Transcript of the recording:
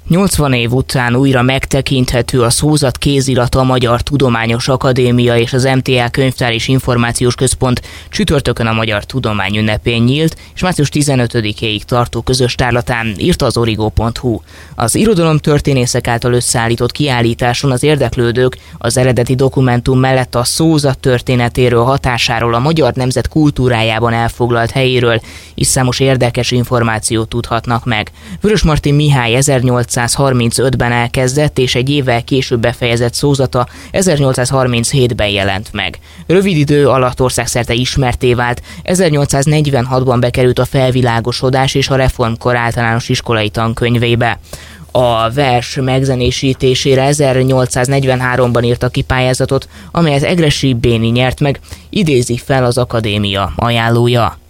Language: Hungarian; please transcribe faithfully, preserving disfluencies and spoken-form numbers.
nyolcvan év után újra megtekinthető a szózat kézirata a Magyar Tudományos Akadémia és az em té á Könyvtár és Információs Központ csütörtökön a Magyar Tudomány ünnepén nyílt, és március tizenötödikéig tartó közös tárlatán, írta az origo pont hu. Az irodalomtörténészek által összeállított kiállításon az érdeklődők az eredeti dokumentum mellett a szózat történetéről, hatásáról, a magyar nemzet kultúrájában elfoglalt helyéről is számos érdekes információt tudhatnak meg. Vörösmarty Mihály ezernyolcszázharmincötben elkezdett és egy évvel később befejezett szózata ezernyolcszázharminchétben jelent meg. Rövid idő alatt országszerte ismertté vált, ezernyolcszáznegyvenhatban bekerült a Felvilágosodás és a Reformkor általános iskolai tankönyvébe. A vers megzenésítésére ezernyolcszáznegyvenháromban írta ki pályázatot, amelyet Egressy Béni nyert meg, idézi fel az akadémia ajánlója.